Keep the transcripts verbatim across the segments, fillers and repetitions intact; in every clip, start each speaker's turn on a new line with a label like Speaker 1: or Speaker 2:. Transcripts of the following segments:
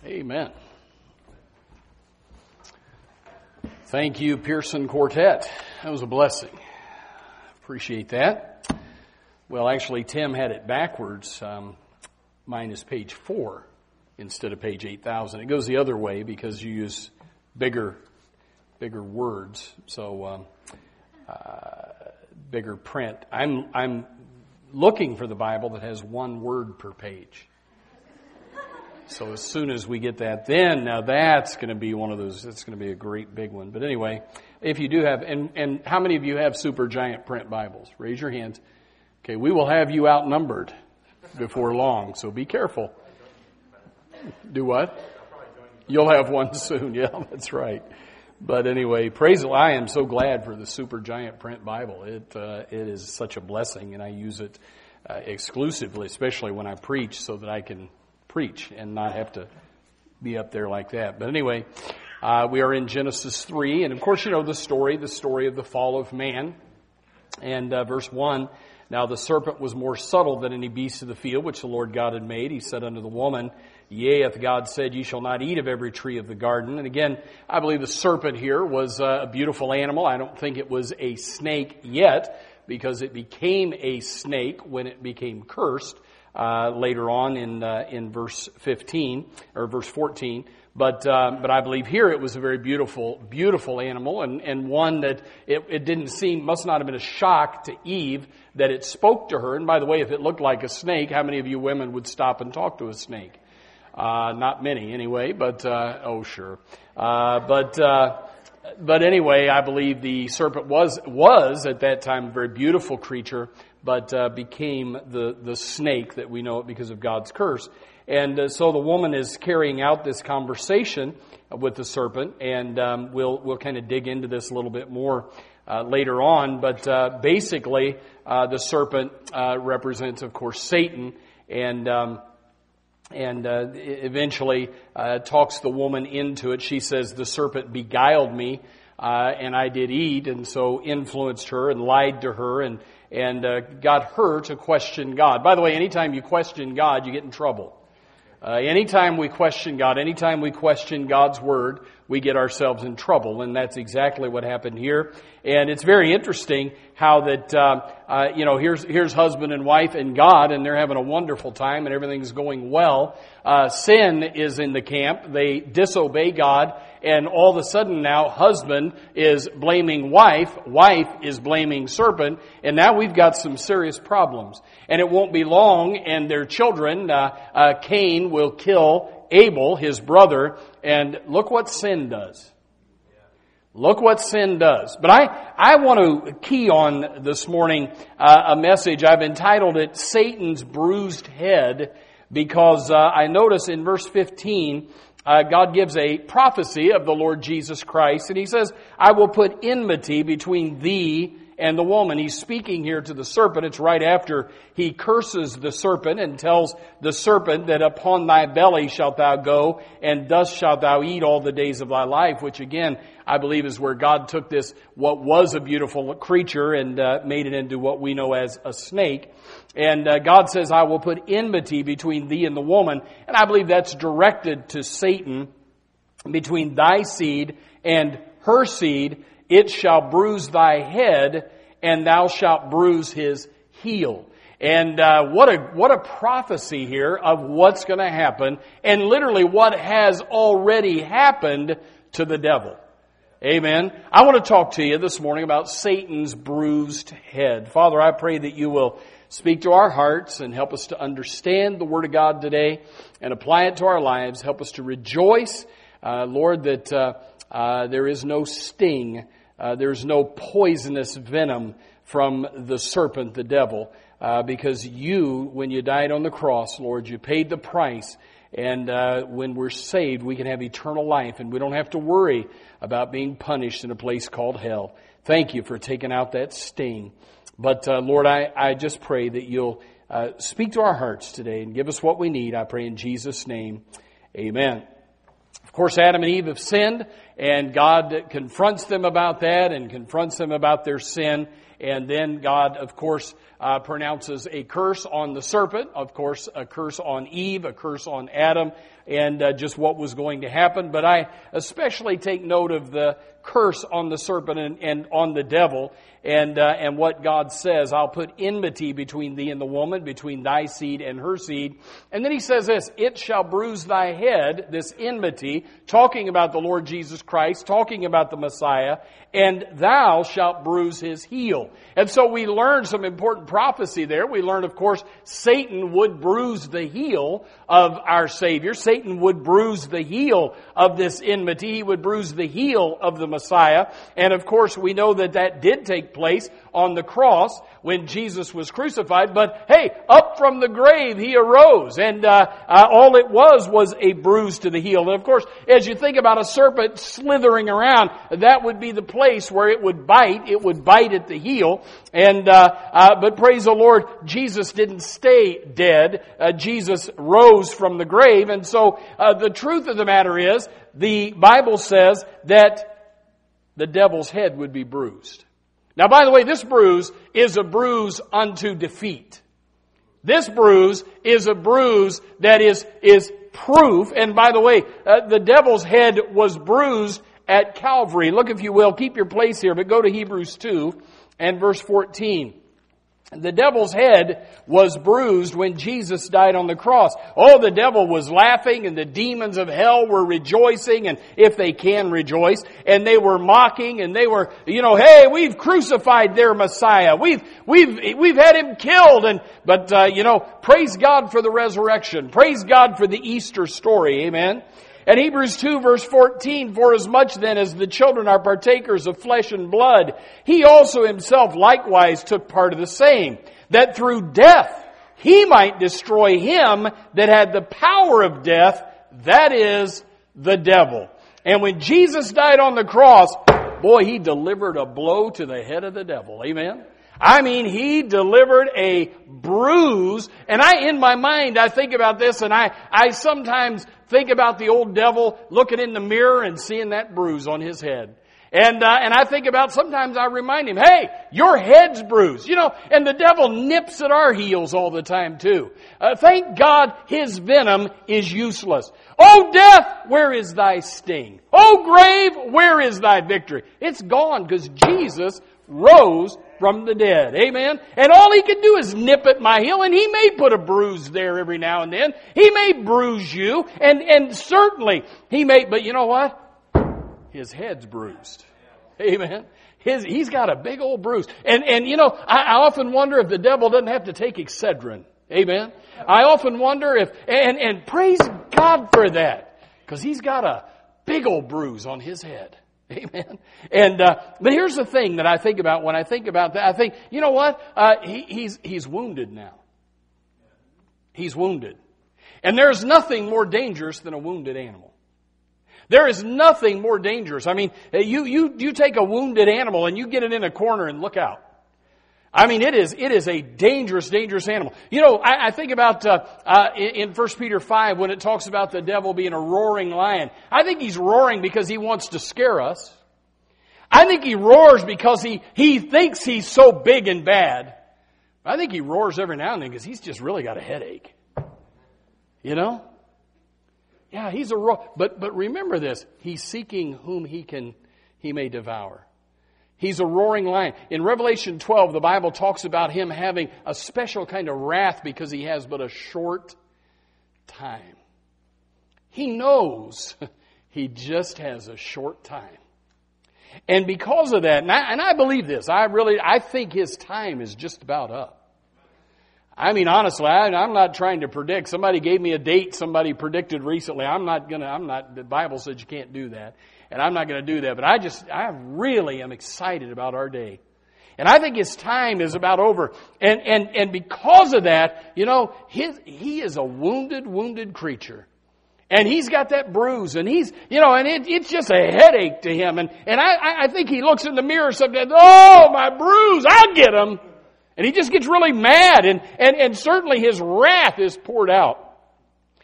Speaker 1: Amen. Thank you, Pearson Quartet. That was a blessing. Appreciate that. Well, actually, Tim had it backwards. Um, mine is page four instead of page eight thousand. It goes the other way because you use bigger, bigger words. So, um, uh, bigger print. I'm I'm looking for the Bible that has one word per page. So as soon as we get that, then now that's going to be one of those, that's going to be a great big one. But anyway, if you do have, and, and how many of you have super giant print Bibles? Raise your hands. Okay, we will have you outnumbered before long, so be careful. Do what? You'll have one soon. Yeah, that's right. But anyway, praise the Lord. I am so glad for the super giant print Bible. It uh, it is such a blessing, and I use it uh, exclusively, especially when I preach, so that I can preach and not have to be up there like that. But anyway, uh, we are in Genesis three, and of course you know the story, the story of the fall of man. And uh, verse one, now the serpent was more subtle than any beast of the field which the Lord God had made. He said unto the woman, Yea, hath God said, Ye shall not eat of every tree of the garden. And again, I believe the serpent here was uh, a beautiful animal. I don't think it was a snake yet, because it became a snake when it became cursed. Uh, later on in uh, in verse fifteen or verse fourteen, but uh, but I believe here it was a very beautiful beautiful animal, and, and one that it, it didn't seem must not have been a shock to Eve that it spoke to her. And by the way, if it looked like a snake, how many of you women would stop and talk to a snake? Uh, not many, anyway. But uh, oh, sure. Uh, but uh, but anyway, I believe the serpent was was at that time a very beautiful creature, but uh, became the, the snake that we know it because of God's curse. And uh, so the woman is carrying out this conversation with the serpent, and um, we'll we'll kind of dig into this a little bit more uh, later on. But uh, basically, uh, the serpent uh, represents, of course, Satan, and um, and uh, eventually uh, talks the woman into it. She says, "The serpent beguiled me, uh, and I did eat," and so influenced her and lied to her, and and uh, got her to question God. By the way, anytime you question God, you get in trouble. Uh, anytime we question God, anytime we question God's Word, we get ourselves in trouble, and that's exactly what happened here. And it's very interesting how that, uh, uh, you know, here's here's husband and wife and God, and they're having a wonderful time, and everything's going well. Uh, sin is in the camp. They disobey God, and all of a sudden now husband is blaming wife, wife is blaming serpent, and now we've got some serious problems. And it won't be long, and their children, uh, uh, Cain will kill Abel, his brother, and look what sin does. Look what sin does. But I, I want to key on this morning uh, a message. I've entitled it, Satan's Bruised Head, because uh, I notice in verse fifteen, uh, God gives a prophecy of the Lord Jesus Christ, and He says, I will put enmity between thee and the woman. He's speaking here to the serpent. It's right after He curses the serpent and tells the serpent that upon thy belly shalt thou go, and thus shalt thou eat all the days of thy life, which again, I believe is where God took this, what was a beautiful creature, and uh, made it into what we know as a snake. And uh, God says, I will put enmity between thee and the woman. And I believe that's directed to Satan, between thy seed and her seed. It shall bruise thy head, and thou shalt bruise his heel. And uh, what a what a prophecy here of what's going to happen, and literally what has already happened to the devil. Amen. I want to talk to you this morning about Satan's bruised head. Father, I pray that you will speak to our hearts and help us to understand the Word of God today and apply it to our lives. Help us to rejoice, uh, Lord, that uh, uh, there is no sting. Uh, there's no poisonous venom from the serpent, the devil, uh, because you, when you died on the cross, Lord, you paid the price. And uh, when we're saved, we can have eternal life, and we don't have to worry about being punished in a place called hell. Thank you for taking out that sting. But uh, Lord, I, I just pray that you'll uh, speak to our hearts today and give us what we need. I pray in Jesus' name, amen. Of course, Adam and Eve have sinned, and God confronts them about that and confronts them about their sin. And then God, of course, uh, pronounces a curse on the serpent, of course, a curse on Eve, a curse on Adam, and uh, just what was going to happen. But I especially take note of the curse on the serpent and, and on the devil, and uh, and what God says, I'll put enmity between thee and the woman, between thy seed and her seed. And then he says this, it shall bruise thy head, this enmity, talking about the Lord Jesus Christ, talking about the Messiah, and thou shalt bruise his heel. And so we learn some important prophecy there. We learn, of course, Satan would bruise the heel of our Savior. Satan would bruise the heel of this enmity. He would bruise the heel of the Messiah. And of course, we know that that did take place on the cross when Jesus was crucified. But hey, up from the grave he arose, and uh, uh, all it was was a bruise to the heel. And of course, as you think about a serpent slithering around, that would be the place where it would bite. It would bite at the heel. And uh, uh, but praise the Lord, Jesus didn't stay dead. Uh, Jesus rose from the grave, and so uh, the truth of the matter is, the Bible says that the devil's head would be bruised. Now, by the way, this bruise is a bruise unto defeat. This bruise is a bruise that is, is proof. And by the way, uh, the devil's head was bruised at Calvary. Look, if you will, keep your place here, but go to Hebrews two and verse fourteen. The devil's head was bruised when Jesus died on the cross. Oh, the devil was laughing, and the demons of hell were rejoicing, and if they can rejoice, and they were mocking, and they were, you know, hey, we've crucified their Messiah. We've, we've, we've had him killed. And, but, uh, you know, praise God for the resurrection. Praise God for the Easter story. Amen. And Hebrews two verse fourteen, for as much then as the children are partakers of flesh and blood, he also himself likewise took part of the same, that through death he might destroy him that had the power of death, that is, the devil. And when Jesus died on the cross, boy, he delivered a blow to the head of the devil. Amen? I mean, he delivered a bruise. And I, in my mind, I think about this, and I, I sometimes think about the old devil looking in the mirror and seeing that bruise on his head. And, uh, and I think about, sometimes I remind him, hey, your head's bruised. You know, and the devil nips at our heels all the time too. Uh, thank God his venom is useless. Oh death, where is thy sting? Oh grave, where is thy victory? It's gone because Jesus rose from the dead. Amen? And all he can do is nip at my heel, and he may put a bruise there every now and then. He may bruise you, and, and certainly he may, but you know what? His head's bruised. Amen? His, he's got a big old bruise. And, and you know, I, I often wonder if the devil doesn't have to take Excedrin. Amen? I often wonder if, and, and praise God for that, because he's got a big old bruise on his head. Amen. And uh, but here's the thing that I think about when I think about that. I think, you know what? Uh, he, he's he's wounded now. He's wounded, and there's nothing more dangerous than a wounded animal. There is nothing more dangerous. I mean, you you you take a wounded animal and you get it in a corner and look out. I mean, it is it is a dangerous, dangerous animal. You know, I, I think about uh, uh, in First Peter five when it talks about the devil being a roaring lion. I think he's roaring because he wants to scare us. I think he roars because he, he thinks he's so big and bad. I think he roars every now and then because he's just really got a headache. You know? Yeah, he's a roar. But but remember this: he's seeking whom he can he may devour. He's a roaring lion. In Revelation twelve, the Bible talks about him having a special kind of wrath because he has but a short time. He knows he just has a short time. And because of that, and I, and I believe this, I really, I think his time is just about up. I mean, honestly, I, I'm not trying to predict. Somebody gave me a date somebody predicted recently. I'm not gonna, I'm not, the Bible says you can't do that. And I'm not going to do that. But I just, I really am excited about our day. And I think his time is about over. And, and, and because of that, you know, his, he is a wounded, wounded creature. And he's got that bruise. And he's, you know, and it, it's just a headache to him. And, and I, I think he looks in the mirror sometimes, oh, my bruise, I'll get him. And he just gets really mad. And, and, and certainly his wrath is poured out.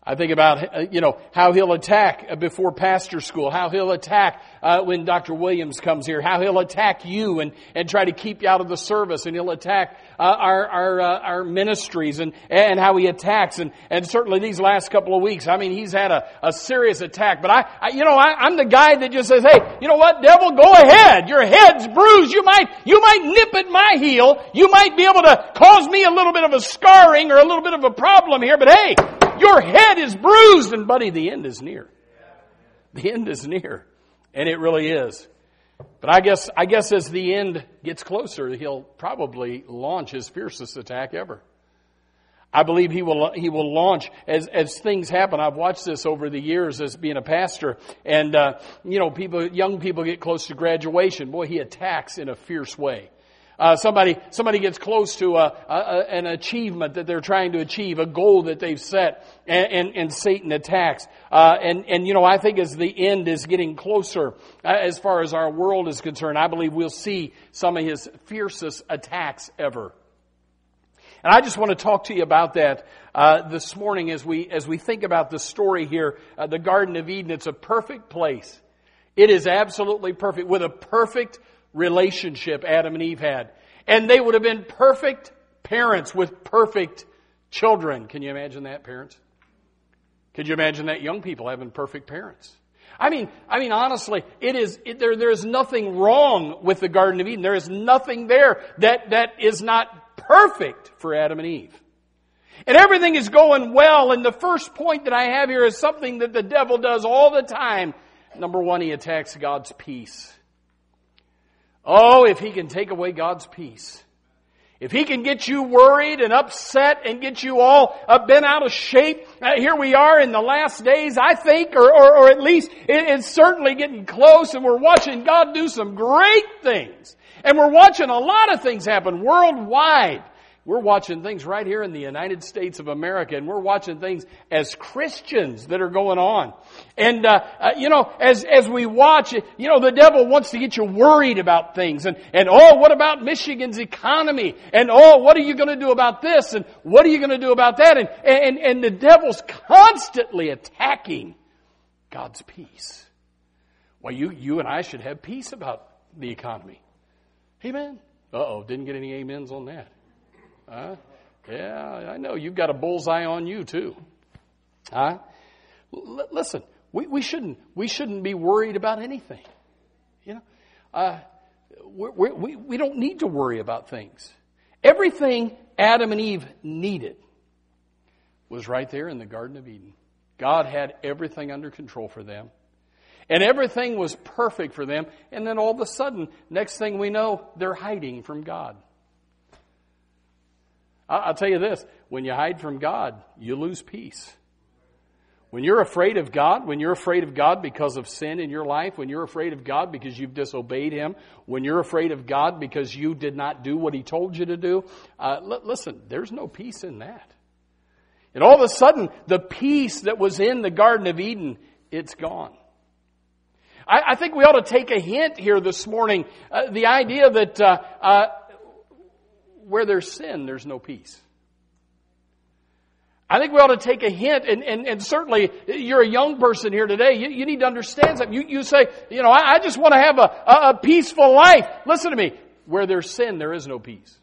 Speaker 1: I think about, uh, you know, how he'll attack uh, before pastor school, how he'll attack uh, when Doctor Williams comes here, how he'll attack you and, and try to keep you out of the service, and he'll attack uh, our our uh, our ministries, and and how he attacks, and and certainly these last couple of weeks, I mean, he's had a, a serious attack. But I, I you know, I, I'm the guy that just says, hey, you know what, devil, go ahead. Your head's bruised. You might you might nip at my heel. You might be able to cause me a little bit of a scarring or a little bit of a problem here. But hey, your head is bruised, and buddy, the end is near. The end is near. And it really is. But I guess, I guess as the end gets closer, he'll probably launch his fiercest attack ever. I believe he will, he will launch as, as things happen. I've watched this over the years as being a pastor. And, uh, you know, people, young people get close to graduation. Boy, he attacks in a fierce way. Uh, somebody, somebody gets close to a, a, an achievement that they're trying to achieve, a goal that they've set, and, and, and Satan attacks. Uh, and, and, you know, I think as the end is getting closer, uh, as far as our world is concerned, I believe we'll see some of his fiercest attacks ever. And I just want to talk to you about that, uh, this morning as we, as we think about the story here, uh, the Garden of Eden. It's a perfect place. It is absolutely perfect, with a perfect relationship Adam and Eve had. And they would have been perfect parents with perfect children. Can you imagine that, parents? Could you imagine that, young people having perfect parents? I mean, I mean, honestly, it is, it, there, there is nothing wrong with the Garden of Eden. There is nothing there that, that is not perfect for Adam and Eve. And everything is going well. And the first point that I have here is something that the devil does all the time. Number one, he attacks God's peace. Oh, if he can take away God's peace. If he can get you worried and upset and get you all uh, bent out of shape. Uh, here we are in the last days, I think, or, or, or at least it, it's certainly getting close, and we're watching God do some great things. And we're watching a lot of things happen worldwide. We're watching things right here in the United States of America, and we're watching things as Christians that are going on. And, uh, uh, you know, as, as we watch, you know, the devil wants to get you worried about things. And, and, oh, what about Michigan's economy? And, oh, what are you going to do about this? And what are you going to do about that? And, and, and the devil's constantly attacking God's peace. Well, you, you and I should have peace about the economy. Amen. Uh-oh, didn't get any amens on that. Huh? Yeah, I know. You've got a bullseye on you too. Huh? L- listen, we, we shouldn't we shouldn't be worried about anything. You know, uh, we, we we don't need to worry about things. Everything Adam and Eve needed was right there in the Garden of Eden. God had everything under control for them. And everything was perfect for them. And then all of a sudden, next thing we know, they're hiding from God. I'll tell you this, when you hide from God, you lose peace. When you're afraid of God, when you're afraid of God because of sin in your life, when you're afraid of God because you've disobeyed Him, when you're afraid of God because you did not do what He told you to do, uh, l- listen, there's no peace in that. And all of a sudden, the peace that was in the Garden of Eden, it's gone. I, I think we ought to take a hint here this morning, uh, the idea that uh, uh, where there's sin, there's no peace. I think we ought to take a hint, and, and, and certainly you're a young person here today. You, you need to understand something. You, you say, you know, I, I just want to have a, a, a peaceful life. Listen to me. Where there's sin, there is no peace.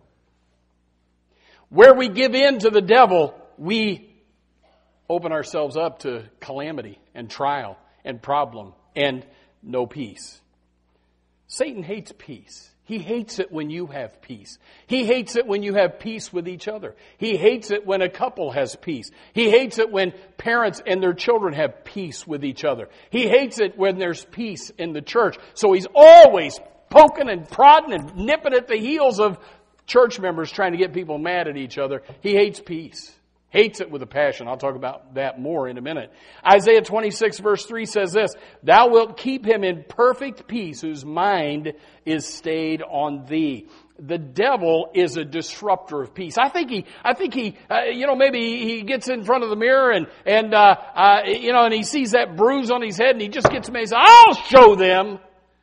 Speaker 1: Where we give in to the devil, we open ourselves up to calamity and trial and problem and no peace. Satan hates peace. He hates it when you have peace. He hates it when you have peace with each other. He hates it when a couple has peace. He hates it when parents and their children have peace with each other. He hates it when there's peace in the church. So he's always poking and prodding and nipping at the heels of church members trying to get people mad at each other. He hates peace. Hates it with a passion. I'll talk about that more in a minute. Isaiah twenty-six verse three says this, "Thou wilt keep him in perfect peace whose mind is stayed on thee." The devil is a disruptor of peace. I think he, I think he, uh, you know, maybe he gets in front of the mirror and, and, uh, uh, you know, and he sees that bruise on his head and he just gets mad and says, "I'll show them."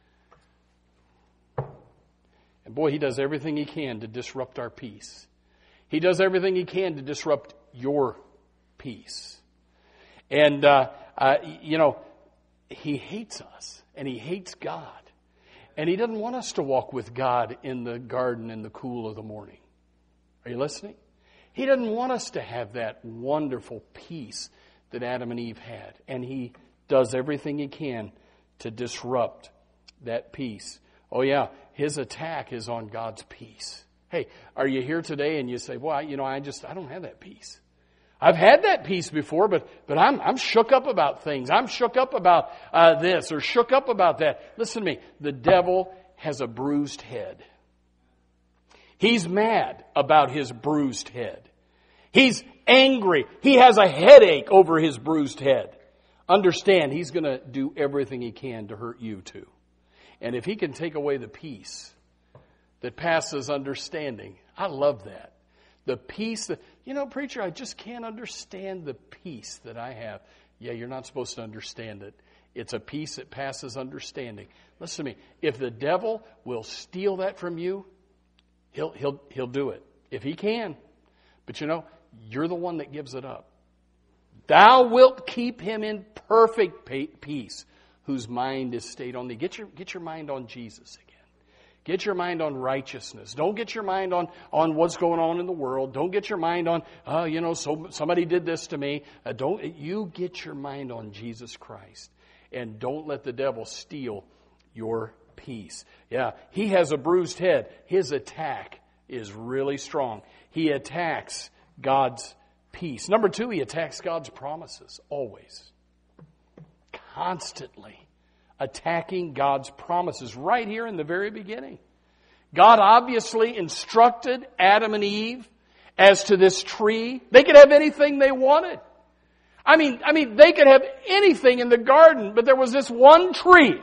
Speaker 1: And boy, he does everything he can to disrupt our peace. He does everything he can to disrupt your peace. And, uh, uh, you know, he hates us, and he hates God. And he doesn't want us to walk with God in the garden in the cool of the morning. Are you listening? He doesn't want us to have that wonderful peace that Adam and Eve had. And he does everything he can to disrupt that peace. Oh yeah, his attack is on God's peace. Hey, are you here today and you say, well, you know, I just, I don't have that peace. I've had that peace before, but but I'm I'm shook up about things. I'm shook up about uh, this or shook up about that. Listen to me. The devil has a bruised head. He's mad about his bruised head. He's angry. He has a headache over his bruised head. Understand, he's going to do everything he can to hurt you too. And if he can take away the peace that passes understanding, I love that. The peace that, you know, preacher, I just can't understand the peace that I have. Yeah, you're not supposed to understand it. It's a peace that passes understanding. Listen to me. If the devil will steal that from you, he'll he'll he'll do it. If he can. But you know, you're the one that gives it up. Thou wilt keep him in perfect peace, whose mind is stayed on thee. Get your get your mind on Jesus again. Get your mind on righteousness. Don't get your mind on, on what's going on in the world. Don't get your mind on, oh, you know, so somebody did this to me. Uh, don't you get your mind on Jesus Christ. And don't let the devil steal your peace. Yeah, he has a bruised head. His attack is really strong. He attacks God's peace. Number two, he attacks God's promises. Always. Constantly. Attacking God's promises right here in the very beginning. God obviously instructed Adam and Eve as to this tree. They could have anything they wanted. I mean, I mean, they could have anything in the garden, but there was this one tree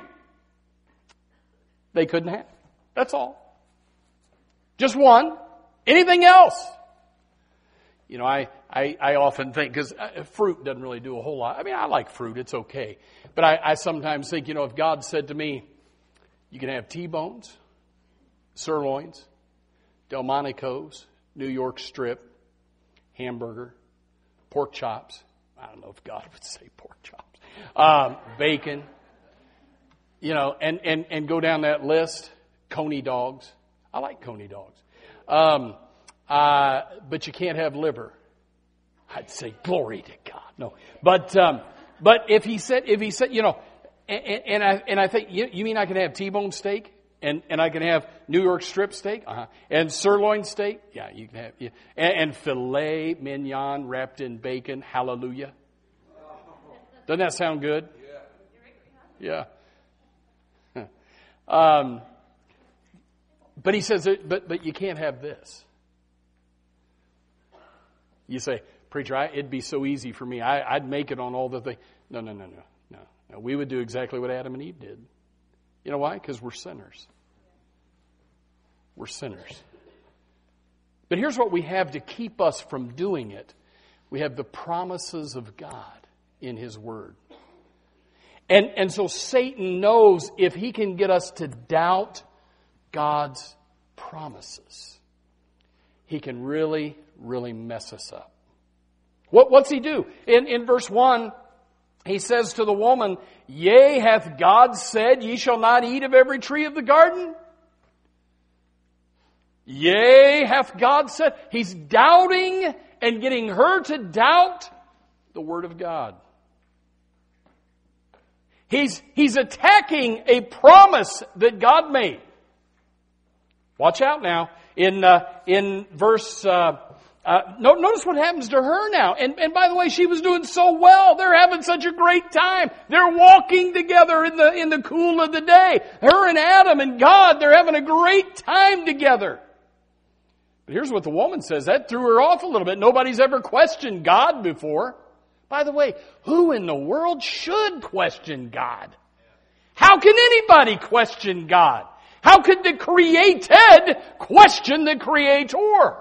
Speaker 1: they couldn't have. That's all. Just one. Anything else? You know, I, I, I often think, because fruit doesn't really do a whole lot. I mean, I like fruit. It's okay. But I, I sometimes think, you know, if God said to me, you can have T-bones, sirloins, Delmonico's, New York strip, hamburger, pork chops. I don't know if God would say pork chops. Um, bacon. You know, and, and, and go down that list. Coney dogs. I like Coney dogs. Um, uh, but you can't have liver. I'd say glory to God. No. But, um, but if he said, if he said, you know, and, and I, and I think, you, you mean I can have T-bone steak? And, and I can have New York strip steak? Uh-huh. And sirloin steak? Yeah, you can have, yeah. And, and filet mignon wrapped in bacon. Hallelujah. Doesn't that sound good? Yeah. Yeah. um, but he says, but, but you can't have this. You say, preacher, I, it'd be so easy for me. I, I'd make it on all the things. No, no, no, no, no, no. We would do exactly what Adam and Eve did. You know why? Because we're sinners. We're sinners. But here's what we have to keep us from doing it. We have the promises of God in His Word. And, and so Satan knows if he can get us to doubt God's promises, he can really, really mess us up. What, what's he do? In, in verse one, he says to the woman, yea, hath God said, ye shall not eat of every tree of the garden? Yea, hath God said. He's doubting and getting her to doubt the Word of God. He's, he's attacking a promise that God made. Watch out now. In, uh, in verse... Uh, Uh, no, notice what happens to her now. And, and by the way, she was doing so well. They're having such a great time. They're walking together in the, in the cool of the day. Her and Adam and God, they're having a great time together. But here's what the woman says. That threw her off a little bit. Nobody's ever questioned God before. By the way, who in the world should question God? How can anybody question God? How could the created question the Creator?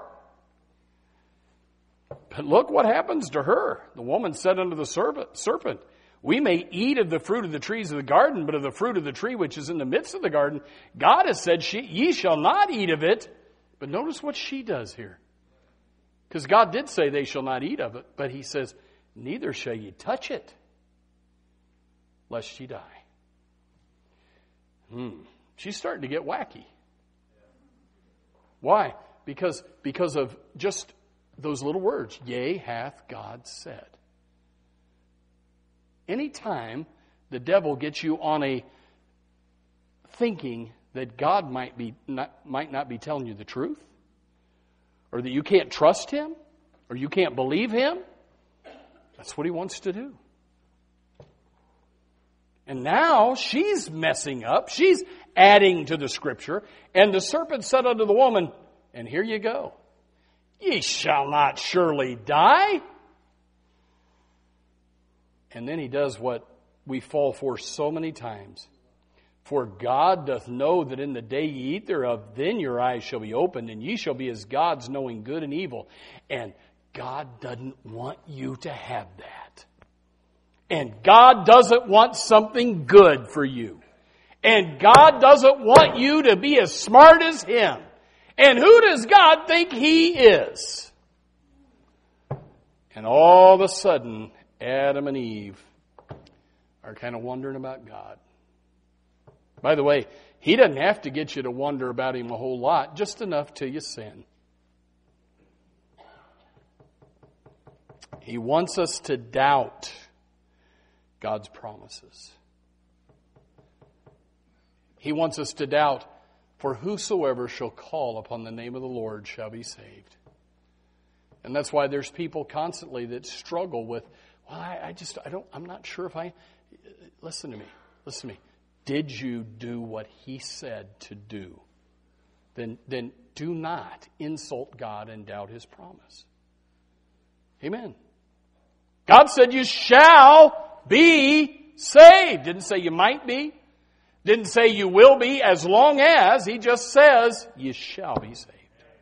Speaker 1: But look what happens to her. The woman said unto the serpent, we may eat of the fruit of the trees of the garden, but of the fruit of the tree which is in the midst of the garden, God has said, ye shall not eat of it. But notice what she does here. Because God did say they shall not eat of it. But He says, neither shall ye touch it, lest ye die. Hmm. She's starting to get wacky. Why? Because, because of just those little words. Yea, hath God said. Anytime the devil gets you on a thinking that God might be not, might not be telling you the truth, or that you can't trust Him, or you can't believe Him, that's what he wants to do. And now she's messing up. She's adding to the Scripture. And the serpent said unto the woman, and here you go, ye shall not surely die. And then he does what we fall for so many times. For God doth know that in the day ye eat thereof, then your eyes shall be opened, and ye shall be as gods, knowing good and evil. And God doesn't want you to have that. And God doesn't want something good for you. And God doesn't want you to be as smart as Him. And who does God think He is? And all of a sudden, Adam and Eve are kind of wondering about God. By the way, He doesn't have to get you to wonder about Him a whole lot, just enough till you sin. He wants us to doubt God's promises. He wants us to doubt, for whosoever shall call upon the name of the Lord shall be saved. And that's why there's people constantly that struggle with, well, I, I just, I don't, I'm not sure if I, listen to me, listen to me. Did you do what He said to do? Then, then do not insult God and doubt His promise. Amen. God said you shall be saved. Didn't say you might be. Didn't say you will be, as long as. He just says you shall be saved.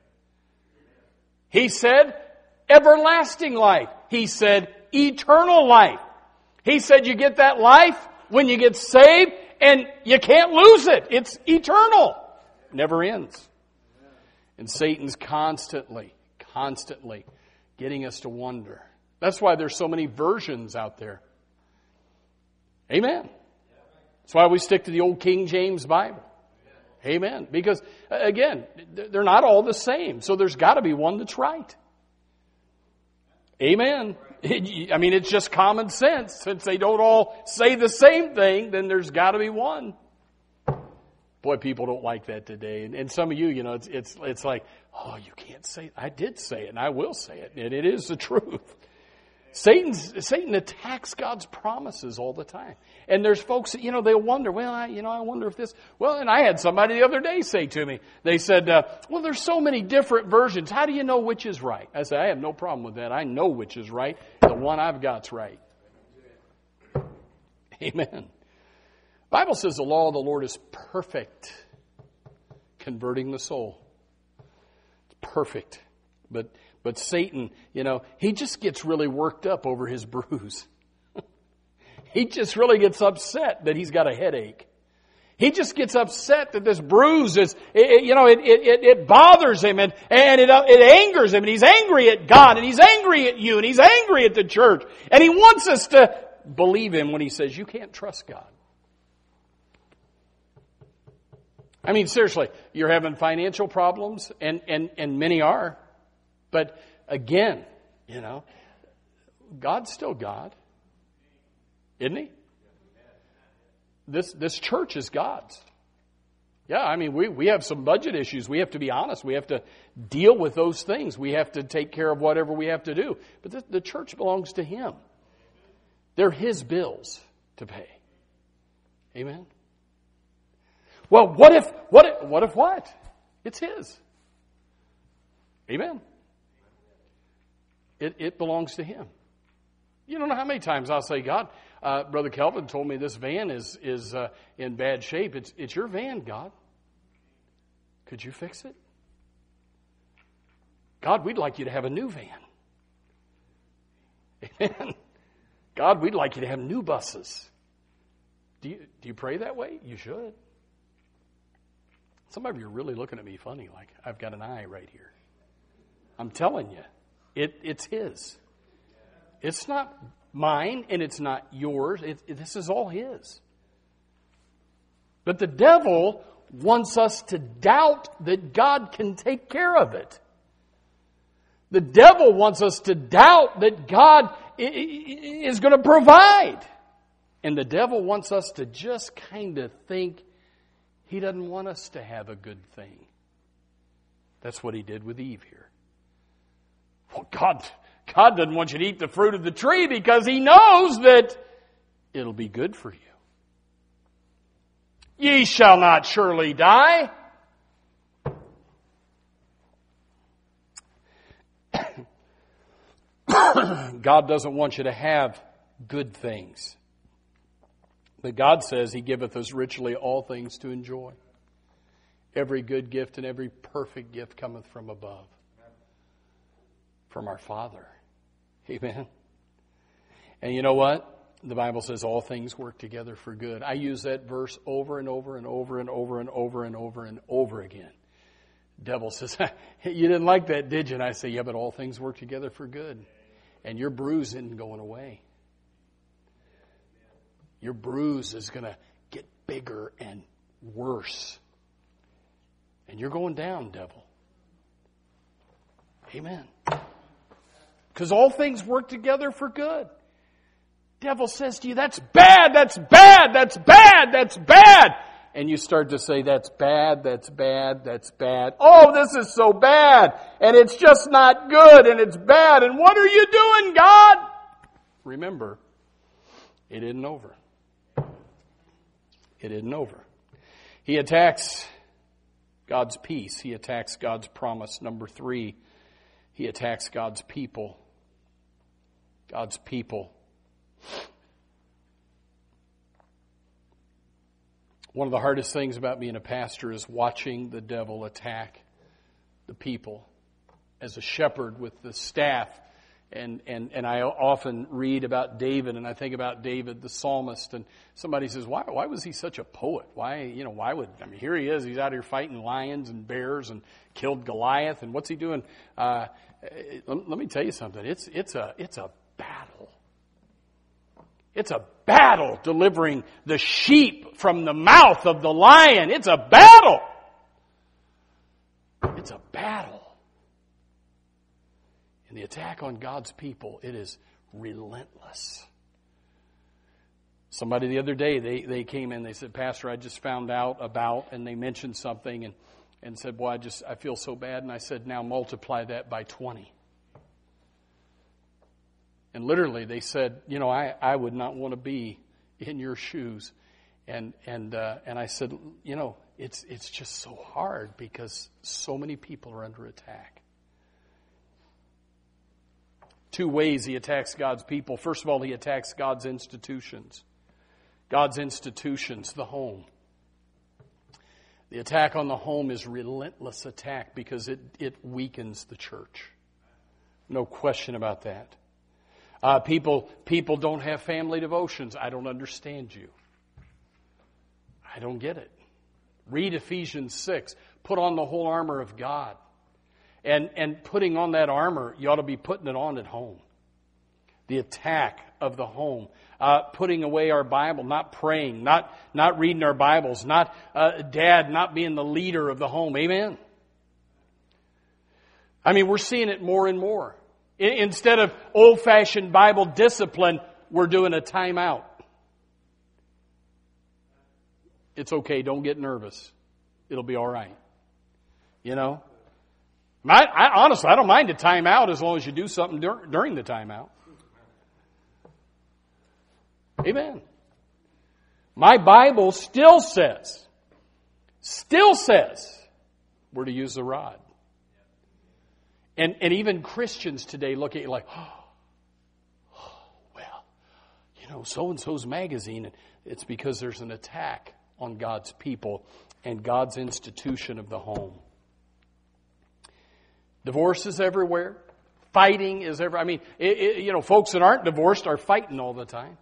Speaker 1: He said everlasting life. He said eternal life. He said you get that life when you get saved, and you can't lose it. It's eternal. Never ends. And Satan's constantly, constantly getting us to wonder. That's why there's so many versions out there. Amen. That's why we stick to the old King James Bible. Amen. Because, again, they're not all the same. So there's got to be one that's right. Amen. I mean, it's just common sense. Since they don't all say the same thing, then there's got to be one. Boy, people don't like that today. And, and some of you, you know, it's, it's, it's like, oh, you can't say it. I did say it, and I will say it. And it is the truth. Satan's, Satan attacks God's promises all the time. And there's folks that, you know, they'll wonder, well, I, you know, I wonder if this, well, and I had somebody the other day say to me, they said, uh, well, there's so many different versions. How do you know which is right? I said, I have no problem with that. I know which is right. The one I've got's right. Amen. The Bible says the law of the Lord is perfect, converting the soul. It's perfect. But But Satan, you know, he just gets really worked up over his bruise. He just really gets upset that he's got a headache. He just gets upset that this bruise is, it, you know, it, it, it bothers him and, and it, it angers him. And he's angry at God and he's angry at you and he's angry at the church. And he wants us to believe him when he says, you can't trust God. I mean, seriously, you're having financial problems, and, and, and many are. But again, you know, God's still God. Isn't He? This this church is God's. Yeah, I mean, we, we have some budget issues. We have to be honest. We have to deal with those things. We have to take care of whatever we have to do. But the, the church belongs to Him. They're His bills to pay. Amen? Well, what if, what if, what if what? It's His. Amen? It, it belongs to Him. You don't know how many times I'll say, God, uh, Brother Kelvin told me this van is is uh, in bad shape. It's it's your van, God. Could you fix it? God, we'd like you to have a new van. Amen. God, we'd like you to have new buses. Do you do you pray that way? You should. Some of you are really looking at me funny, like I've got an eye right here. I'm telling you. It, it's His. It's not mine and it's not yours. It, it, this is all His. But the devil wants us to doubt that God can take care of it. The devil wants us to doubt that God is going to provide. And the devil wants us to just kind of think he doesn't want us to have a good thing. That's what he did with Eve here. Well, God, God doesn't want you to eat the fruit of the tree because He knows that it'll be good for you. Ye shall not surely die. God doesn't want you to have good things. But God says He giveth us richly all things to enjoy. Every good gift and every perfect gift cometh from above. From our Father. Amen. And you know what? The Bible says all things work together for good. I use that verse over and over and over and over and over and over and over again. Devil says, you didn't like that, did you? And I say, yeah, but all things work together for good. And your bruise isn't going away. Your bruise is going to get bigger and worse. And you're going down, devil. Amen. Because all things work together for good. Devil says to you, that's bad, that's bad, that's bad, that's bad. And you start to say, that's bad, that's bad, that's bad. Oh, this is so bad. And it's just not good and it's bad. And what are you doing, God? Remember, it isn't over. It isn't over. He attacks God's peace. He attacks God's promise. Number three, he attacks God's people. God's people. One of the hardest things about being a pastor is watching the devil attack the people. As a shepherd with the staff, and, and, and I often read about David, and I think about David, the psalmist, and somebody says, why why was he such a poet? Why, you know, why would, I mean, here he is, he's out here fighting lions and bears and killed Goliath, and what's he doing? Uh, let, let me tell you something, it's, it's a, it's a battle. It's a battle delivering the sheep from the mouth of the lion. It's a battle. It's a battle. And the attack on God's people, it is relentless. Somebody the other day, they, they came in, they said, Pastor, I just found out about, and they mentioned something and, and said, boy, I just, I feel so bad. And I said, now multiply that by twenty. And literally they said, you know, I, I would not want to be in your shoes. And and uh, and I said, you know, it's it's just so hard because so many people are under attack. Two ways he attacks God's people. First of all, he attacks God's institutions. God's institutions, the home. The attack on the home is relentless attack because it, it weakens the church. No question about that. Uh, people, people don't have family devotions. I don't understand you. I don't get it. Read Ephesians six. Put on the whole armor of God. And, and putting on that armor, you ought to be putting it on at home. The attack of the home. Uh, putting away our Bible, not praying, not, not reading our Bibles, not uh, dad not being the leader of the home. Amen? I mean, we're seeing it more and more. Instead of old-fashioned Bible discipline, we're doing a timeout. It's okay. Don't get nervous. It'll be all right. You know? I, I, honestly, I don't mind a timeout as long as you do something dur- during the timeout. Amen. My Bible still says, still says, we're to use the rod. And, and even Christians today look at you like, oh, oh, well, you know, so-and-so's magazine. And it's because there's an attack on God's people and God's institution of the home. Divorce is everywhere. Fighting is everywhere. I mean, it, it, you know, folks that aren't divorced are fighting all the time.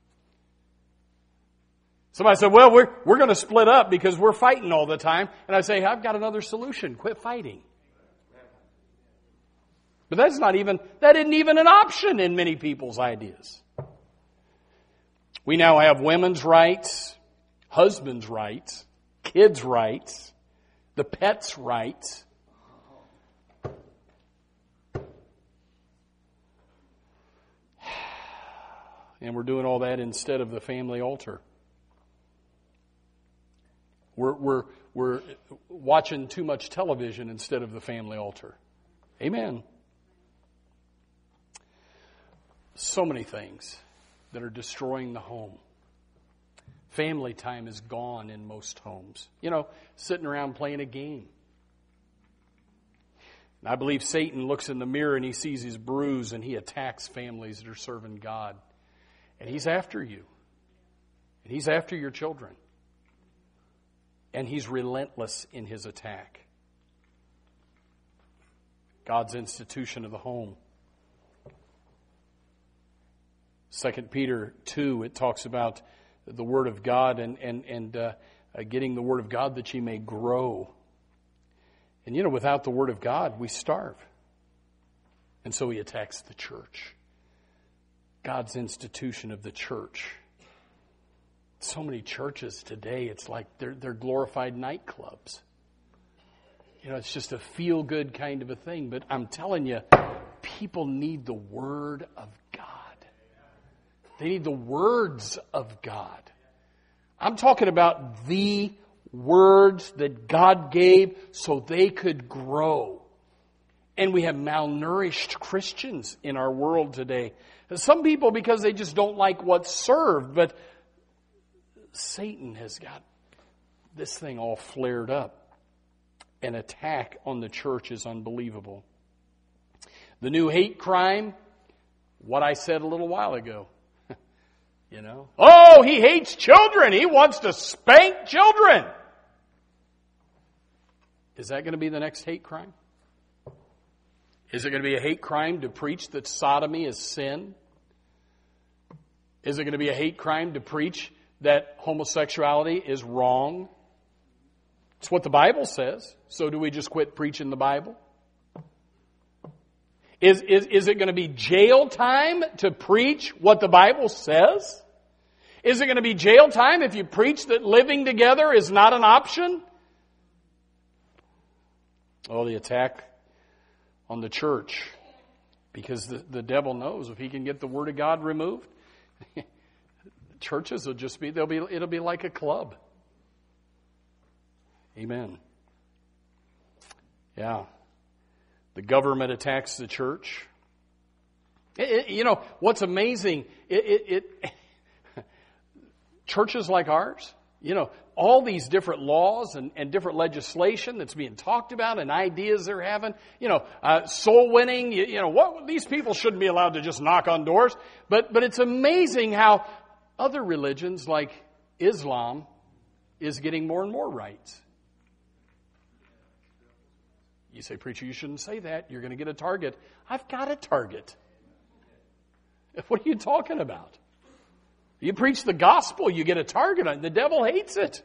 Speaker 1: Somebody said, well, we're, we're going to split up because we're fighting all the time. And I say, I've got another solution. Quit fighting. But that's not even, that isn't even an option in many people's ideas. We now have women's rights, husbands' rights, kids' rights, the pet's rights. And we're doing all that instead of the family altar. We're, we're, we're watching too much television instead of the family altar. Amen. So many things that are destroying the home. Family time is gone in most homes. You know, sitting around playing a game. And I believe Satan looks in the mirror and he sees his bruise and he attacks families that are serving God. And he's after you. And he's after your children. And he's relentless in his attack. God's institution of the home. Second Peter two, it talks about the Word of God and, and, and uh, getting the Word of God that ye may grow. And you know, without the Word of God, we starve. And so he attacks the church. God's institution of the church. So many churches today, it's like they're, they're glorified nightclubs. You know, it's just a feel-good kind of a thing. But I'm telling you, people need the Word of God. They need the words of God. I'm talking about the words that God gave so they could grow. And we have malnourished Christians in our world today. Some people because they just don't like what's served, but Satan has got this thing all flared up. An attack on the church is unbelievable. The new hate crime, what I said a little while ago. You know, oh, he hates children. He wants to spank children. Is that going to be the next hate crime? Is it going to be a hate crime to preach that sodomy is sin? Is it going to be a hate crime to preach that homosexuality is wrong? It's what the Bible says. So do we just quit preaching the Bible? Is, is, is it going to be jail time to preach what the Bible says? Is it going to be jail time if you preach that living together is not an option? Oh, the attack on the church. Because the, the devil knows if he can get the Word of God removed, churches will just be, they'll be, it'll be like a club. Amen. Yeah. The government attacks the church. It, it, you know, what's amazing, it, it, it churches like ours, you know, all these different laws and, and different legislation that's being talked about and ideas they're having, you know, uh, soul winning, you, you know, what these people shouldn't be allowed to just knock on doors. But, but it's amazing how other religions like Islam is getting more and more rights. You say, preacher, you shouldn't say that. You're going to get a target. I've got a target. What are you talking about? You preach the gospel, you get a target. The devil hates it.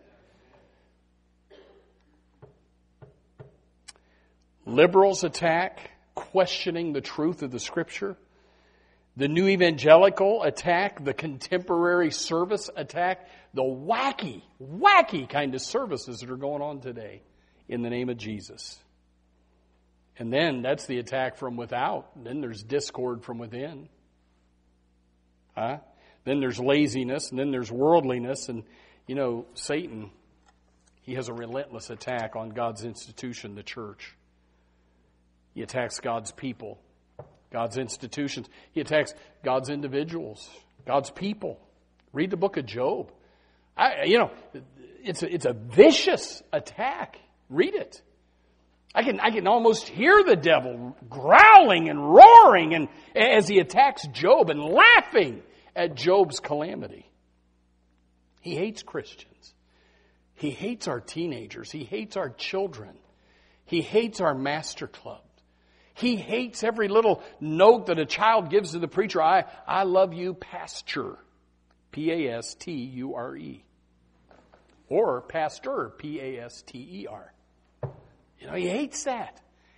Speaker 1: Liberals attack, questioning the truth of the Scripture. The new evangelical attack, the contemporary service attack, the wacky, wacky kind of services that are going on today in the name of Jesus. And then that's the attack from without. Then there's discord from within. Huh? Then there's laziness, and then there's worldliness. And, you know, Satan, he has a relentless attack on God's institution, the church. He attacks God's people, God's institutions. He attacks God's individuals, God's people. Read the book of Job. I, you know, it's a, it's a vicious attack. Read it. I can I can almost hear the devil growling and roaring and as he attacks Job and laughing at Job's calamity. He hates Christians. He hates our teenagers. He hates our children. He hates our master clubs. He hates every little note that a child gives to the preacher. I, I love you, pasture. P A S T U R E. Or pastor, P A S T E R. You know, he hates that.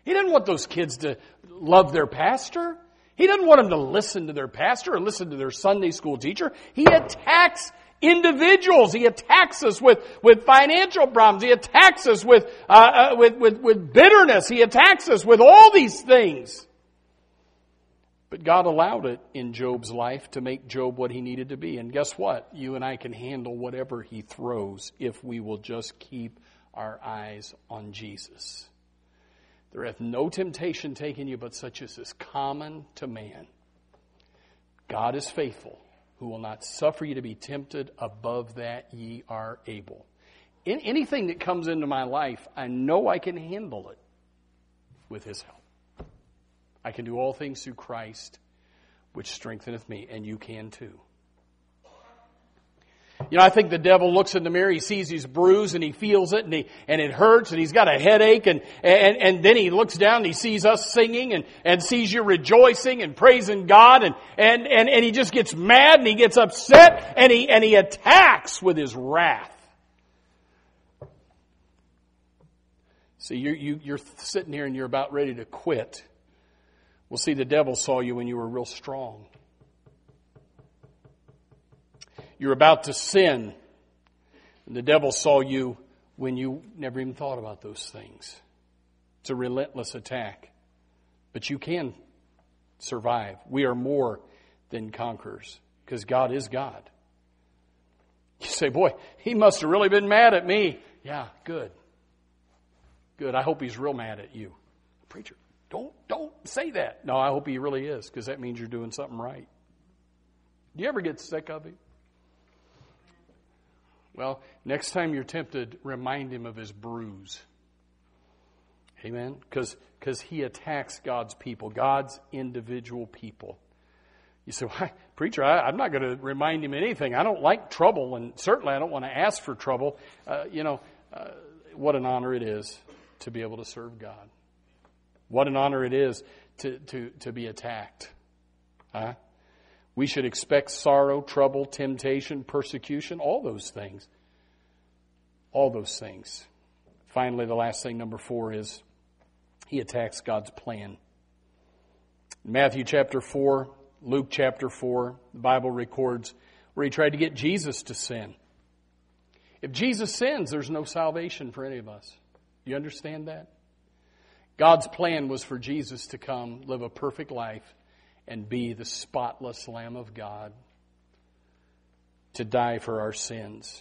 Speaker 1: He doesn't want those kids to love their pastor. He doesn't want them to listen to their pastor or listen to their Sunday school teacher. He attacks individuals. He attacks us with, with financial problems. He attacks us with, uh, uh, with, with, with bitterness. He attacks us with all these things. But God allowed it in Job's life to make Job what he needed to be. And guess what? You and I can handle whatever he throws if we will just keep our eyes on Jesus. There hath no temptation taken you but such as is common to man. God is faithful, who will not suffer you to be tempted above that ye are able. In anything that comes into my life, I know I can handle it with His help. I can do all things through Christ, which strengtheneth me, and you can too. You know, I think the devil looks in the mirror, he sees he's bruised, and he feels it, and he and it hurts, and he's got a headache, and and, and then he looks down, and he sees us singing, and, and sees you rejoicing and praising God, and, and, and, and he just gets mad, and he gets upset, and he and he attacks with his wrath. See, you you you're sitting here, and you're about ready to quit. Well, see, the devil saw you when you were real strong. You're about to sin, and the devil saw you when you never even thought about those things. It's a relentless attack. But you can survive. We are more than conquerors, because God is God. You say, boy, he must have really been mad at me. Yeah, good. Good. I hope he's real mad at you. Preacher, don't, don't say that. No, I hope he really is, because that means you're doing something right. Do you ever get sick of it? Well, next time you're tempted, remind him of his bruise. Amen? Because because he attacks God's people, God's individual people. You say, well, preacher, I, I'm not going to remind him anything. I don't like trouble, and certainly I don't want to ask for trouble. Uh, you know, uh, what an honor it is to be able to serve God. What an honor it is to, to, to be attacked. Huh? We should expect sorrow, trouble, temptation, persecution, all those things. All those things. Finally, the last thing, number four, is he attacks God's plan. Matthew chapter four, Luke chapter four, the Bible records where he tried to get Jesus to sin. If Jesus sins, there's no salvation for any of us. Do you understand that? God's plan was for Jesus to come, live a perfect life, and be the spotless Lamb of God, to die for our sins.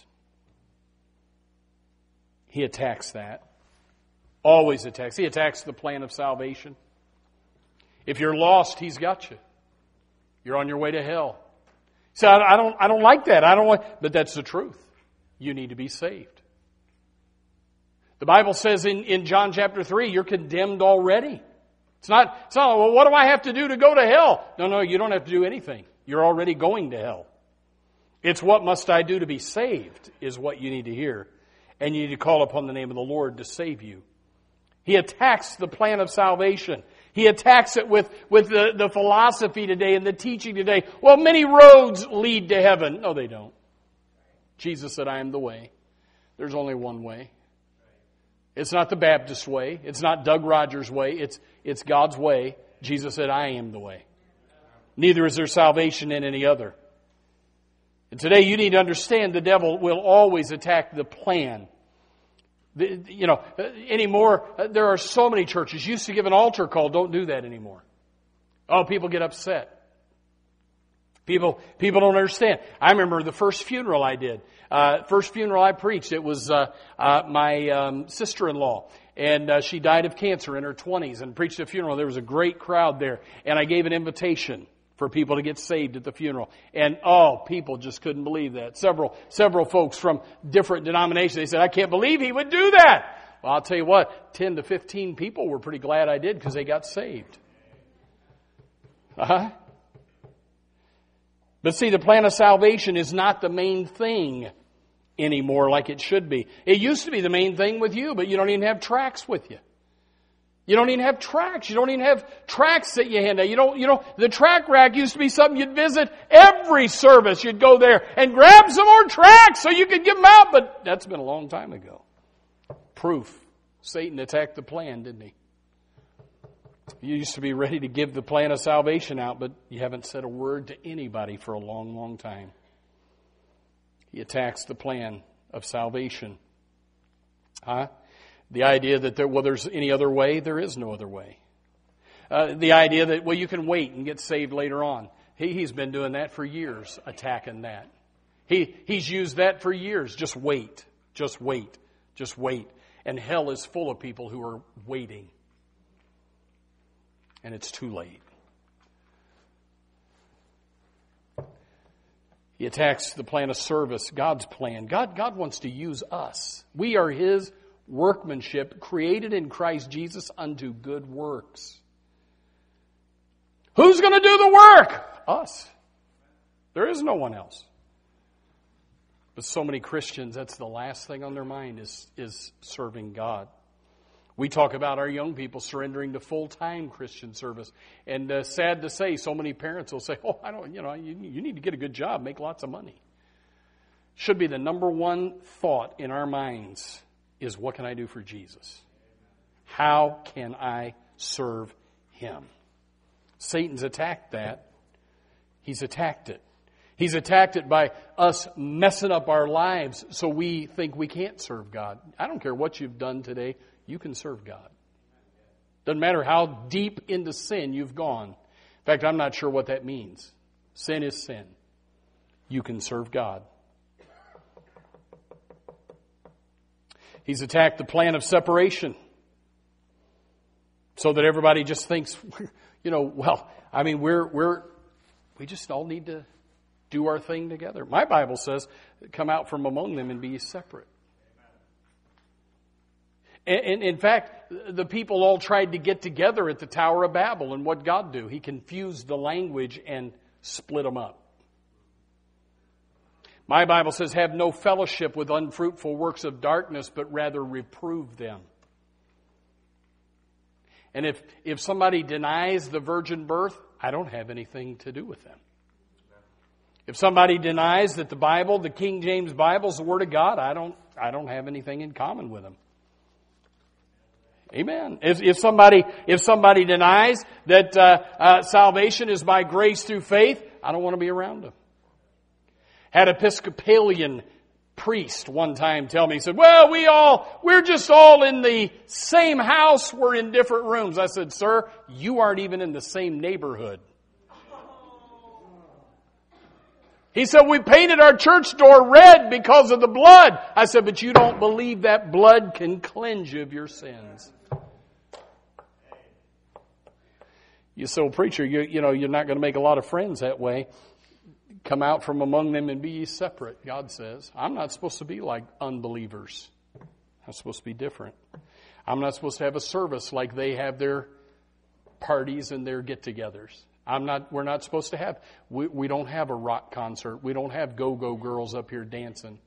Speaker 1: He attacks that. Always attacks. He attacks the plan of salvation. If you're lost, he's got you. You're on your way to hell. So I, I don't I don't like that. I don't want, but that's the truth. You need to be saved. The Bible says in, in John chapter three, you're condemned already. It's not, it's not, well, what do I have to do to go to hell? No, no, you don't have to do anything. You're already going to hell. It's what must I do to be saved is what you need to hear. And you need to call upon the name of the Lord to save you. He attacks the plan of salvation. He attacks it with, with the, the philosophy today and the teaching today. Well, many roads lead to heaven. No, they don't. Jesus said, I am the way. There's only one way. It's not the Baptist way. It's not Doug Rogers' way. It's, it's God's way. Jesus said, I am the way. Neither is there salvation in any other. And today you need to understand the devil will always attack the plan. The, you know, anymore, there are so many churches used to give an altar call. Don't do that anymore. Oh, people get upset. People, people don't understand. I remember the first funeral I did. Uh, first funeral I preached, it was uh, uh, my um, sister-in-law. And uh, she died of cancer in her twenties and preached a funeral. There was a great crowd there. And I gave an invitation for people to get saved at the funeral. And oh, people just couldn't believe that. Several, several folks from different denominations, they said, I can't believe he would do that. Well, I'll tell you what, ten to fifteen people were pretty glad I did because they got saved. Uh-huh. But see, the plan of salvation is not the main thing anymore like it should be. It used to be the main thing with you, but you don't even have tracts with you. You don't even have tracts. You don't even have tracts that you hand out. You don't, you know, the tract rack used to be something you'd visit every service. You'd go there and grab some more tracts so you could give them out, but that's been a long time ago. Proof. Satan attacked the plan, didn't he? You used to be ready to give the plan of salvation out, but you haven't said a word to anybody for a long, long time. He attacks the plan of salvation. Huh? The idea that there, well, there's any other way, there is no other way. Uh, the idea that, well, you can wait and get saved later on. He, he's been doing that for years, attacking that. He, he's used that for years. Just wait. Just wait. Just wait. And hell is full of people who are waiting. And it's too late. He attacks the plan of service, God's plan. God, God wants to use us. We are His workmanship, created in Christ Jesus unto good works. Who's going to do the work? Us. There is no one else. But so many Christians, that's the last thing on their mind is, is serving God. We talk about our young people surrendering to full-time Christian service. And uh, sad to say, so many parents will say, oh, I don't, you know, you, you need to get a good job, make lots of money. Should be the number one thought in our minds is, what can I do for Jesus? How can I serve Him? Satan's attacked that. He's attacked it. He's attacked it by us messing up our lives so we think we can't serve God. I don't care what you've done today. You can serve God. Doesn't matter how deep into sin you've gone. In fact, I'm not sure what that means. Sin is sin. You can serve God. He's attacked the plan of separation so that everybody just thinks, you know, well, I mean, we're we're we just all need to do our thing together. My Bible says, come out from among them and be ye separate. And in fact, the people all tried to get together at the Tower of Babel. And what God do? He confused the language and split them up. My Bible says, have no fellowship with unfruitful works of darkness, but rather reprove them. And if, if somebody denies the virgin birth, I don't have anything to do with them. If somebody denies that the Bible, the King James Bible, is the Word of God, I don't, I don't have anything in common with them. Amen. If, if somebody if somebody denies that uh, uh, salvation is by grace through faith, I don't want to be around them. Had an Episcopalian priest one time tell me, he said, well, we all, we're just all in the same house, we're in different rooms. I said, sir, you aren't even in the same neighborhood. He said, we painted our church door red because of the blood. I said, but you don't believe that blood can cleanse you of your sins. You say, well, preacher, you, you know, you're not going to make a lot of friends that way. Come out from among them and be ye separate, God says. I'm not supposed to be like unbelievers. I'm supposed to be different. I'm not supposed to have a service like they have their parties and their get-togethers. I'm not. We're not supposed to have. We, we don't have a rock concert. We don't have go-go girls up here dancing.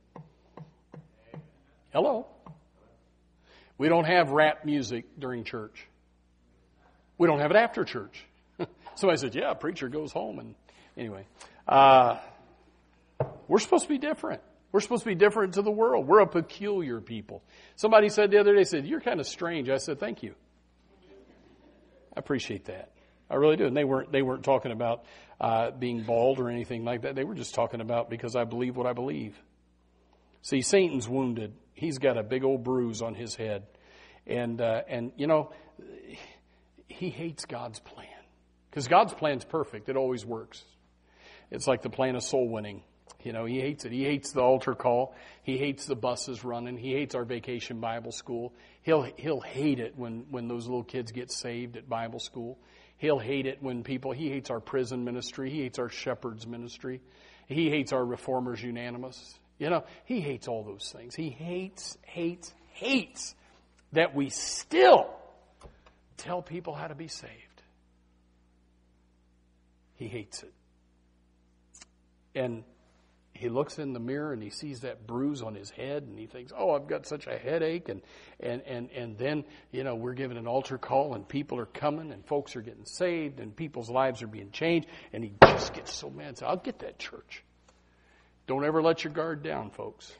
Speaker 1: Hello. We don't have rap music during church. We don't have it after church. Somebody said, "Yeah, preacher goes home." And anyway, uh, we're supposed to be different. We're supposed to be different to the world. We're a peculiar people. Somebody said the other day, said, "You're kind of strange." I said, "Thank you. I appreciate that. I really do." And they weren't they weren't talking about uh, being bald or anything like that. They were just talking about because I believe what I believe. See, Satan's wounded. He's got a big old bruise on his head, and uh, and you know, he hates God's plan because God's plan's perfect. It always works. It's like the plan of soul winning. You know, he hates it. He hates the altar call. He hates the buses running. He hates our vacation Bible school. He'll he'll hate it when, when those little kids get saved at Bible school. He'll hate it when people, he hates our prison ministry. He hates our shepherds ministry. He hates our reformers unanimous. You know, he hates all those things. He hates, hates, hates that we still tell people how to be saved. He hates it. And he looks in the mirror and he sees that bruise on his head and he thinks, oh, I've got such a headache. And, and, and, and then, you know, we're giving an altar call and people are coming and folks are getting saved and people's lives are being changed. And he just gets so mad. So I'll get that church. Don't ever let your guard down, folks.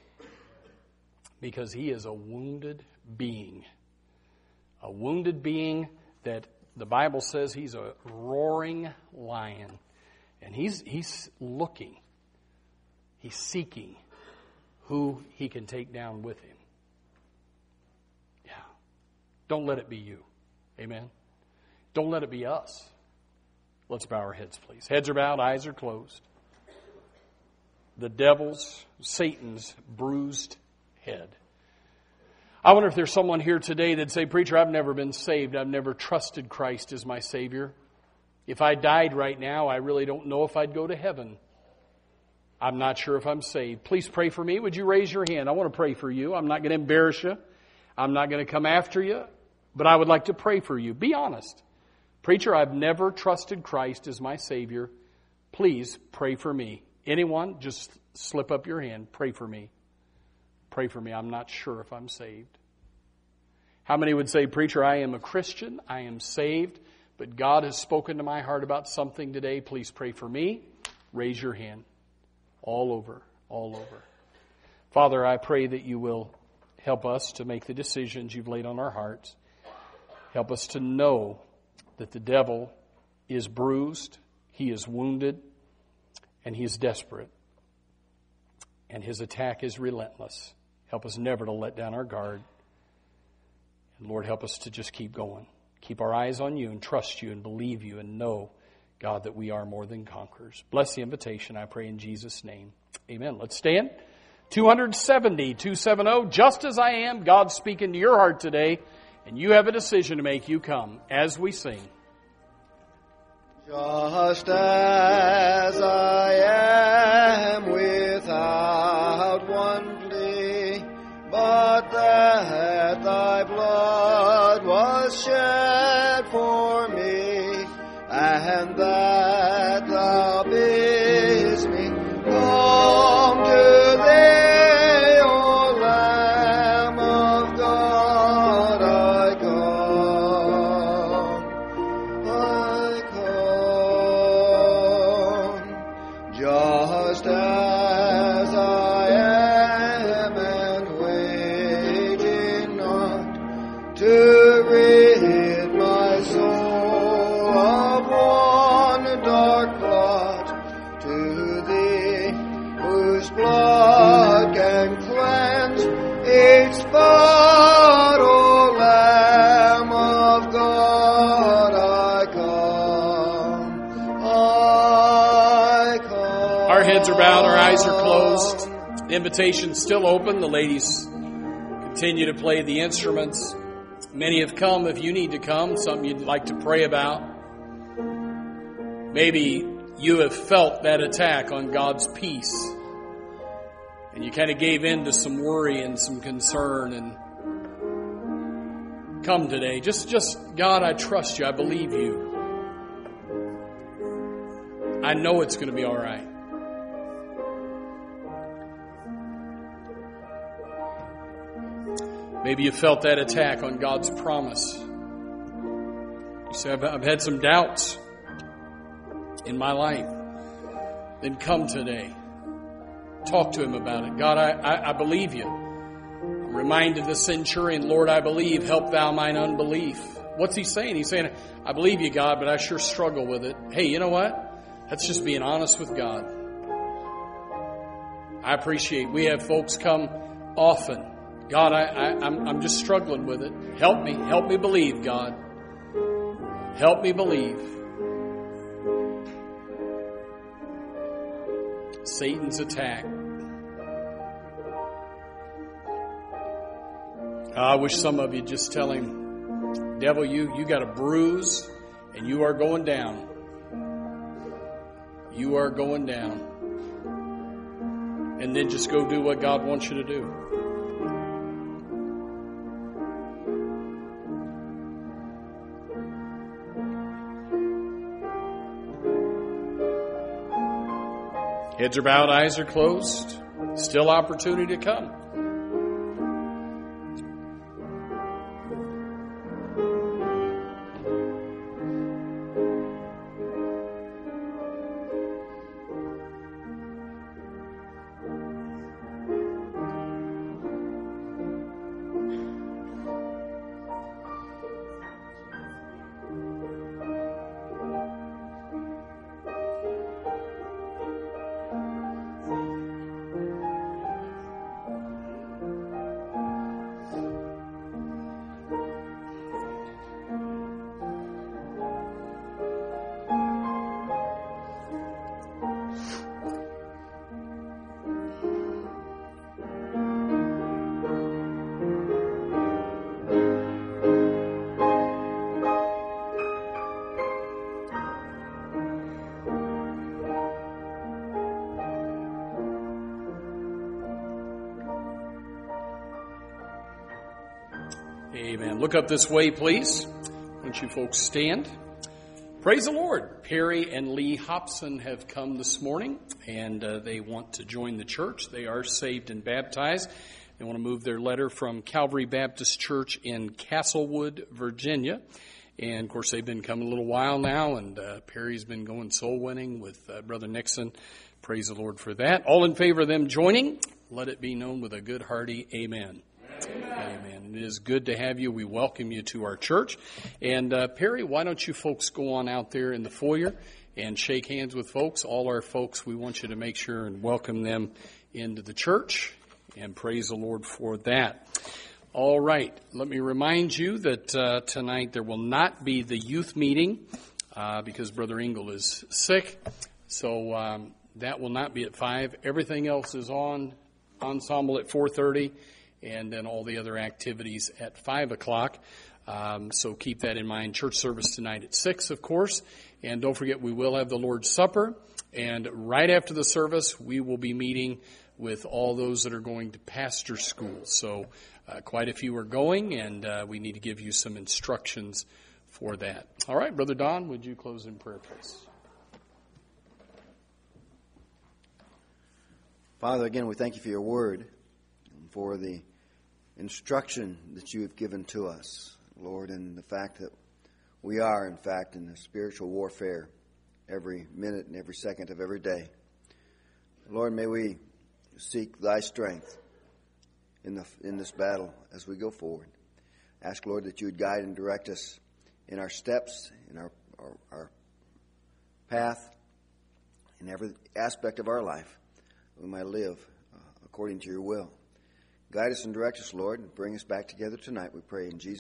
Speaker 1: Because he is a wounded being. A wounded being that The Bible says he's a roaring lion. And he's, he's looking. He's seeking who he can take down with him. Yeah. Don't let it be you. Amen. Don't let it be us. Let's bow our heads, please. Heads are bowed, eyes are closed. The devil's, Satan's bruised head. I wonder if there's someone here today that'd say, "Preacher, I've never been saved. I've never trusted Christ as my Savior. If I died right now, I really don't know if I'd go to heaven. I'm not sure if I'm saved. Please pray for me. Would you raise your hand? I want to pray for you. I'm not going to embarrass you. I'm not going to come after you. But I would like to pray for you. Be honest. Preacher, I've never trusted Christ as my Savior. Please pray for me." Anyone, just slip up your hand. Pray for me. Pray for me. I'm not sure if I'm saved. How many would say, "Preacher, I am a Christian. I am saved, but God has spoken to my heart about something today. Please pray for me." Raise your hand. All over, all over. Father, I pray that you will help us to make the decisions you've laid on our hearts. Help us to know that the devil is bruised, he is wounded, and he is desperate. And his attack is relentless. Help us never to let down our guard. And Lord, help us to just keep going. Keep our eyes on you and trust you and believe you and know, God, that we are more than conquerors. Bless the invitation, I pray in Jesus' name. Amen. Let's stand. two seventy, two seventy, just as I am, God's speaking to your heart today, and you have a decision to make. You come as we sing.
Speaker 2: Just as I am without one plea, but that thy blood was shed for me, and that thou bidst me come to thee, O Lamb of God, I come, I come, just as I am, and waiting not to rid my soul of one dark blot, to thee whose blood can cleanse each spot, O Lamb of God, I come, I come.
Speaker 1: Our heads are bowed, our eyes are closed. The invitation's still open. The ladies continue to play the instruments. Many have come. If you need to come, something you'd like to pray about. Maybe you have felt that attack on God's peace, and you kind of gave in to some worry and some concern, and come today. Just, just, God, I trust you. I believe you. I know it's going to be all right. Maybe you felt that attack on God's promise. You say, I've, I've had some doubts in my life. Then come today. Talk to him about it. God, I, I, I believe you. I'm reminded the centurion, Lord, I believe, help thou mine unbelief. What's he saying? He's saying, I believe you, God, but I sure struggle with it. Hey, you know what? That's just being honest with God. I appreciate we have folks come often. God, I, I, I'm, I'm just struggling with it. Help me. Help me believe, God. Help me believe. Satan's attack. I wish some of you just tell him, devil, you, you got a bruise and you are going down. You are going down. And then just go do what God wants you to do. Heads are bowed, eyes are closed. Still opportunity to come. Amen. Look up this way, please. Won't you folks stand? Praise the Lord. Perry and Lee Hobson have come this morning, and uh, they want to join the church. They are saved and baptized. They want to move their letter from Calvary Baptist Church in Castlewood, Virginia. And, of course, they've been coming a little while now, and uh, Perry's been going soul winning with uh, Brother Nixon. Praise the Lord for that. All in favor of them joining, let it be known with a good hearty amen. Amen. Amen. It is good to have you. We welcome you to our church. And uh, Perry, why don't you folks go on out there in the foyer and shake hands with folks. All our folks, we want you to make sure and welcome them into the church. And praise the Lord for that. All right. Let me remind you that uh, tonight there will not be the youth meeting uh, because Brother Engel is sick. So um, that will not be at five. Everything else is on ensemble at four thirty, and then all the other activities at five o'clock. Um, so keep that in mind. Church service tonight at six, of course. And don't forget, we will have the Lord's Supper. And right after the service, we will be meeting with all those that are going to pastor school. So uh, quite a few are going, and uh, we need to give you some instructions for that. All right, Brother Don, would you close in prayer, please?
Speaker 2: Father, again, we thank you for your word and for the instruction that you have given to us, Lord, and the fact that we are, in fact, in a spiritual warfare every minute and every second of every day. Lord, may we seek thy strength in the in this battle as we go forward. Ask, Lord, that you would guide and direct us in our steps, in our, our, our path, in every aspect of our life. We might live uh, according to your will. Guide us and direct us, Lord, and bring us back together tonight, we pray in Jesus' name.